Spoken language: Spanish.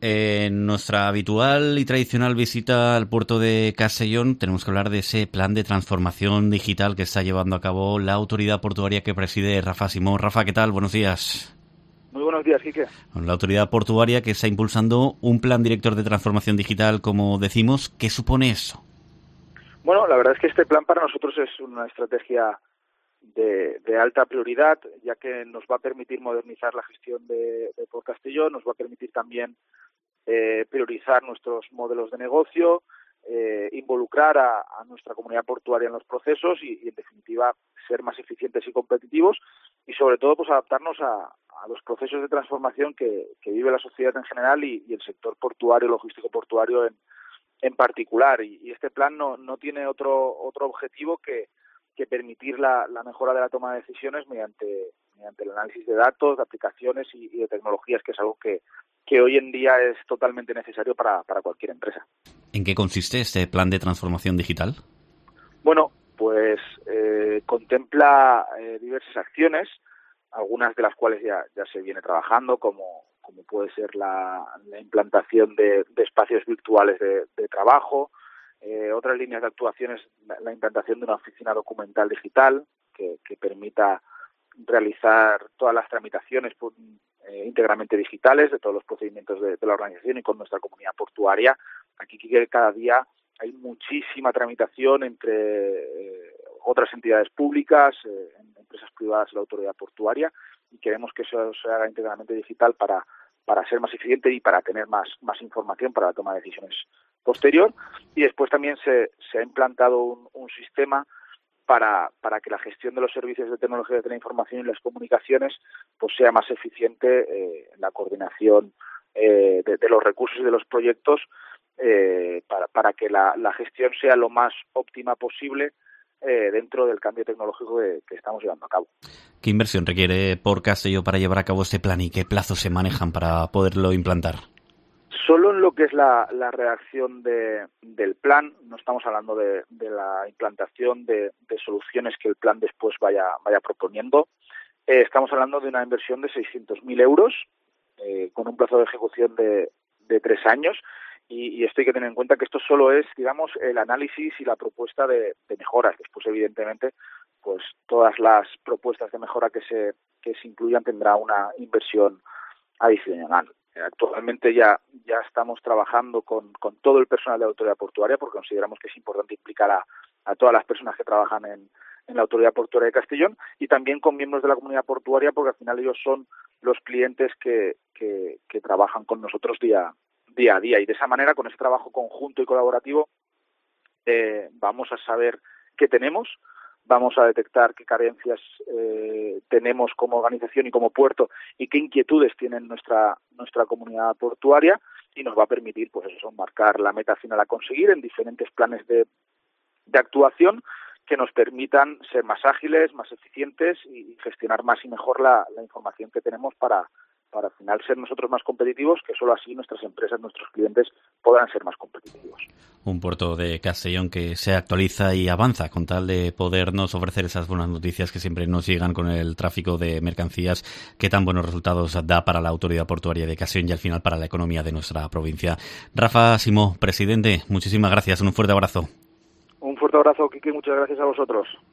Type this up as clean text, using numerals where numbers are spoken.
En nuestra habitual y tradicional visita al puerto de Castellón tenemos que hablar de ese plan de transformación digital que está llevando a cabo la autoridad portuaria que preside Rafa Simó. Rafa, ¿qué tal? Buenos días. Muy buenos días, Quique. La autoridad portuaria que está impulsando un plan director de transformación digital, como decimos. ¿Qué supone eso? Bueno, la verdad es que este plan para nosotros es una estrategia de alta prioridad, ya que nos va a permitir modernizar la gestión de Port Castellón, nos va a permitir también priorizar nuestros modelos de negocio, involucrar a nuestra comunidad portuaria en los procesos y, en definitiva, ser más eficientes y competitivos y, sobre todo, pues adaptarnos a los procesos de transformación que vive la sociedad en general y el sector portuario, logístico portuario en particular. Y este plan no tiene otro objetivo que permitir la mejora de la toma de decisiones mediante el análisis de datos, de aplicaciones y de tecnologías, que es algo que hoy en día es totalmente necesario para cualquier empresa. ¿En qué consiste este plan de transformación digital? Bueno, pues contempla diversas acciones, algunas de las cuales ya se viene trabajando, como puede ser la implantación de espacios virtuales de trabajo. Otras líneas de actuación es la implantación de una oficina documental digital que permita realizar todas las tramitaciones íntegramente digitales de todos los procedimientos de la organización y con nuestra comunidad portuaria. Aquí cada día hay muchísima tramitación entre otras entidades públicas, empresas privadas y la autoridad portuaria, y queremos que eso se haga íntegramente digital para ser más eficiente y para tener más información para la toma de decisiones posterior. Y después también se ha implantado un sistema para que la gestión de los servicios de tecnología de la información y las comunicaciones pues sea más eficiente en la coordinación de los recursos y de los proyectos para que la gestión sea lo más óptima posible dentro del cambio tecnológico que estamos llevando a cabo. ¿Qué inversión requiere Port Castelló para llevar a cabo este plan y qué plazos se manejan para poderlo implantar? Solo en lo que es la redacción del plan, no estamos hablando de la implantación de soluciones que el plan después vaya proponiendo. Estamos hablando de una inversión de 600.000 euros con un plazo de ejecución de 3 años. Y esto hay que tener en cuenta que esto solo es, digamos, el análisis y la propuesta de mejoras. Después, evidentemente, pues todas las propuestas de mejora que se incluyan tendrá una inversión adicional. Actualmente ya estamos trabajando con todo el personal de la autoridad portuaria porque consideramos que es importante implicar a todas las personas que trabajan en la autoridad portuaria de Castellón y también con miembros de la comunidad portuaria porque al final ellos son los clientes que trabajan con nosotros día a día, y de esa manera, con ese trabajo conjunto y colaborativo, vamos a saber qué tenemos, vamos a detectar qué carencias tenemos como organización y como puerto y qué inquietudes tiene nuestra comunidad portuaria, y nos va a permitir pues eso, marcar la meta final a conseguir en diferentes planes de actuación que nos permitan ser más ágiles, más eficientes y gestionar más y mejor la información que tenemos para al final ser nosotros más competitivos, que solo así nuestras empresas, nuestros clientes podrán ser más competitivos. Un puerto de Castellón que se actualiza y avanza con tal de podernos ofrecer esas buenas noticias que siempre nos llegan con el tráfico de mercancías, que tan buenos resultados da para la autoridad portuaria de Castellón y al final para la economía de nuestra provincia. Rafa Simó, presidente, muchísimas gracias, un fuerte abrazo. Un fuerte abrazo, Quique, muchas gracias a vosotros.